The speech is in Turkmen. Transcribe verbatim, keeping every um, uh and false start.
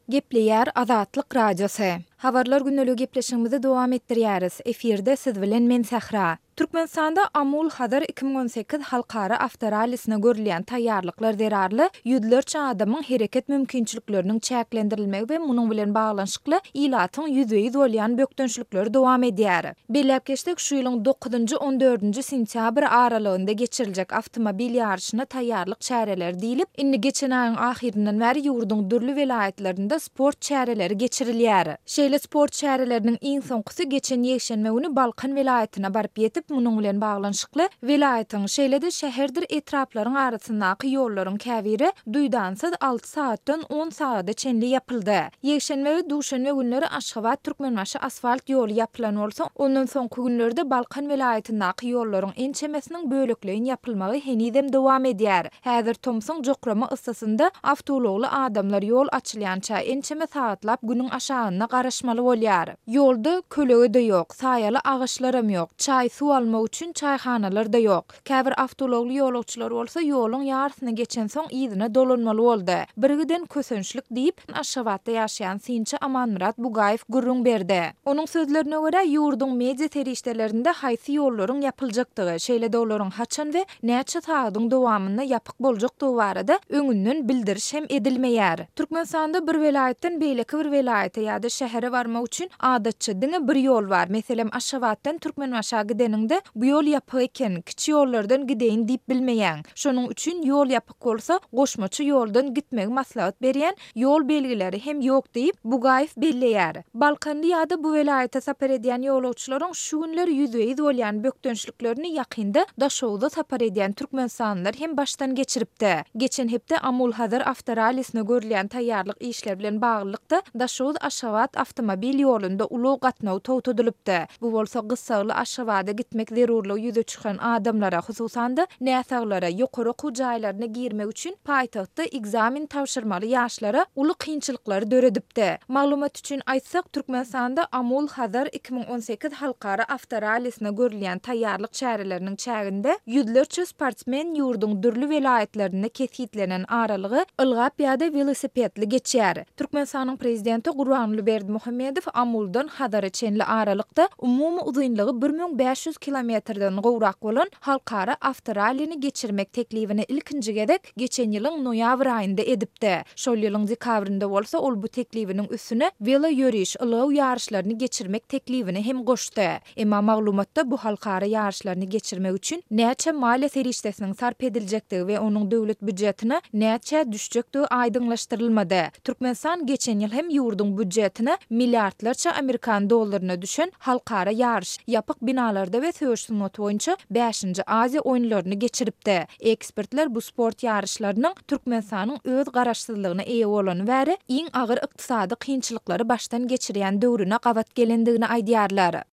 Gepleýär Azatlyk Radiosu. Habarlar günnäli gepleşigimizi dowam etdirýäris. Eferde siz bilen men Sähra. Türkmenistanda Amul Hadar iki bin on sekiz halkara avtoralysine görülýän taýýarlyklar derarly ýüzlerçe adamyň hereket mümkinçilikleriniň çäklendirilmegi we munyň bilen baglanşykly ilatyň ýüzeýi bolýan bökdönçlikleri dowam edýär. Belläp geçdik şu ýylyň dokuzynjy on dördünji sentýabr aralygynda geçiriljek awtomobil ýarşyna taýýarlyk çäreleri diýilip, indi geçen aýyň ahirinden bäri ýurduň dürli welaýatlarynda sport çäreleri geçirilýär. Şeýle sport çäreleriniň iň soňkysy geçen ýekşenme güni Balkan welaýatyna baryp ýetip, munyň bilen baglanşykly welaýatyň şeýle-de şäherdir etraplaryň arasyndaky ýollaryň käbiri duýdansız alty saatdan on saata çenli yapyldy. Ýekşenme we duşanbe günleri Aşgabat Türkmenbaşy asfalt ýoly yapylan bolsa, ondan soňky günlerde Balkan welaýatyndaky ýollaryň ençemesiniň bölekleýin yapylmagy henidem dowam edýär. Häzir Tomson jokrama ıssasynda awtologly adamlar ýol açylýança ençeme saatlap günüň aşagyna garaşmaly bolýar. Ýolda kölegi de ýok, saýaly agyşlarym ýok, çaý su almak üçin çaýhanalar da ýok. Käbir awtologly ýolagçylar bolsa ýoluň ýarsyny geçen soň ýygyna dolanmaly boldy. Birgiden kösünçlik diýip Aşgabatda ýaşaýan Sinçi Amanmurat Bugaýew gurrun berdi. Onuň sözlerine görä ýurduň media terişdelerinde haýsy ýollaryň yapyljakdygy, şeýle-de olaryň haçan we näçe saýdyň dowamyna ýapyk boljakdygy barada öňünden bildiriş hem edilmeýär. Türkmenistanda bir welaýatdan beýleki bir welaýata ýa-da şähere barmak üçin adatçy diňe bir ýol bar. Meselem Aşgabatdan Türkmenbaşa gideninde bu ýol ýapyk eken, kiçi ýollardan gideýin diýip bilmeýän. Şonuň üçin ýol ýapyk bolsa, goşmaçy ýoldan gitmegi maslahat berýän ýol belgileri hem ýok diýip Bugaýew belleýär. Balkandy ýa-da bu welaýata sapar edýän ýolagçylaryň şu günler ýüzeýi bolýan bökdönçliklerini ýakynda daşowda sapar edýän türkmenistanlylar hem başdan geçiripdi. Geçen hepde Amul Hadar avtoralysine görülýän taýýarlyk işler bilen baglykda daşow Aşgabat awtomobil ýolunda uly gatnaw towtudylypdy. Bu bolsa gyssaly Aşgabatda gitmek zerurly ýüze çykan adamlara, hususanda näsaglara, ýokary kujaýlaryna girmek üçin paýtagtda egzamin tapşyrmaly ýaşlara uly kynçylyklar döredipdi. Maglumat üçin aýtsak, Türkmenistanda Amul Hadar iki bin on sekiz halkara avtoralysine görülýän taýýarlyk çäreleriniň çäginde ýüzlerçe sportsmen ýurduň dürli welaýatlarynda keshitlenen aralygy ylgap ýa-da velosipedli geçýär. Türkmenistanyň prezidenti Gurbanguly Berdimuhammedow Amuldan Hadara çenli aralykda umumy uzunlygy bir bin beş yüz kilometrden gowrak bolan halkara avtoralyny geçirmek teklifini ilkinji gedek geçen ýylyň noýabr aýynda edipdi. Şol ýylyň dekabrynda bolsa ol bu teklifiniň üstüne velo ýöriş, ulaw ýarşlaryny geçirmek teklifini hem goşdy. Emma maglumatda bu halkara ýarşlaryny geçirmek üçin näçe maliýe serişdesiniň sarp ediljekdigi we onuň döwlet büdjetine näçe düşjekdigi aýdyňlaşdyrylmady. Türkmenistan geçen ýyl hem ýurduň büdjetine milliardlarça Amerikan dollaryna düşen halkara ýarş, ýapyk binalarda we söýüşsiz not boýunça beşinji Aziýa oýunlaryny geçiripdi. Ekspertler bu sport ýarşlarynyň Türkmenistanyň öz garaşsyzlygyna eýe bolany bäri iň agyr ykdysady kynçylyklary başdan geçirýän döwrüne gawat gelendigini aýdýarlar.